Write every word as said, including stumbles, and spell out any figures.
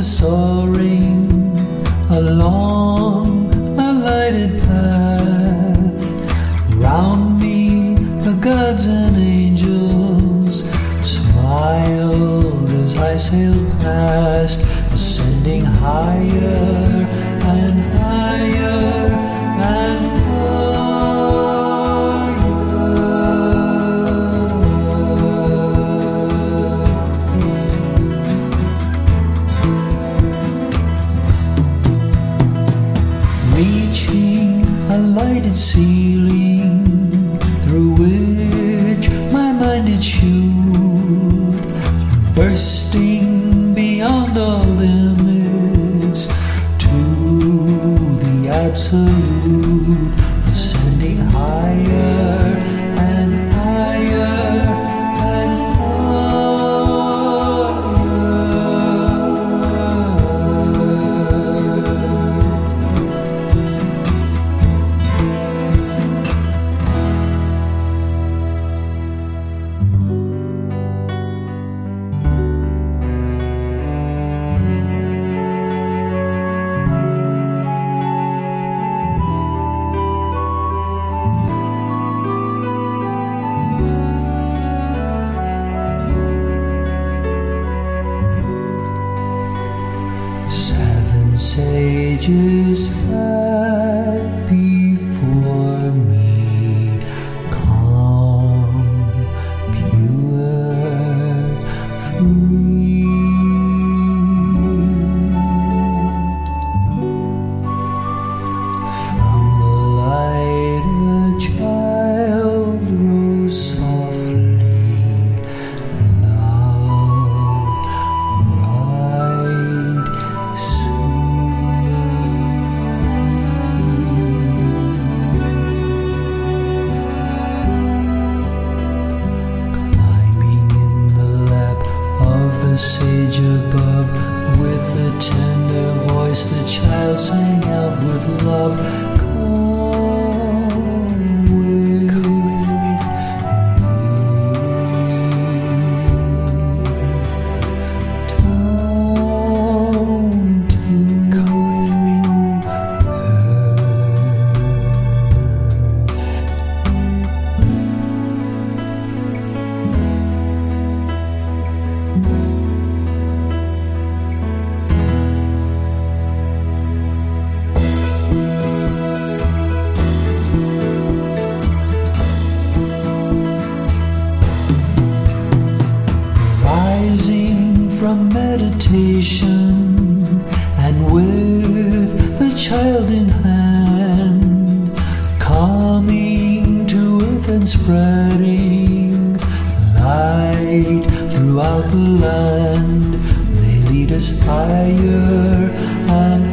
was soaring along a lighted path. Round me the gods and angels smiled as I sailed past, ascending higher and higher and reaching a lighted ceiling through which my mind did shoot, bursting beyond all limits to the absolute, ascending higher and higher and sages sat before me, calm, pure, free. From the light a child rose softly, love, bright, the sage above, with a tender voice the child sang out with love. Come with, Come with me, down to Come with me, from meditation, and with the child in hand, coming to earth and spreading light throughout the land, they lead us higher and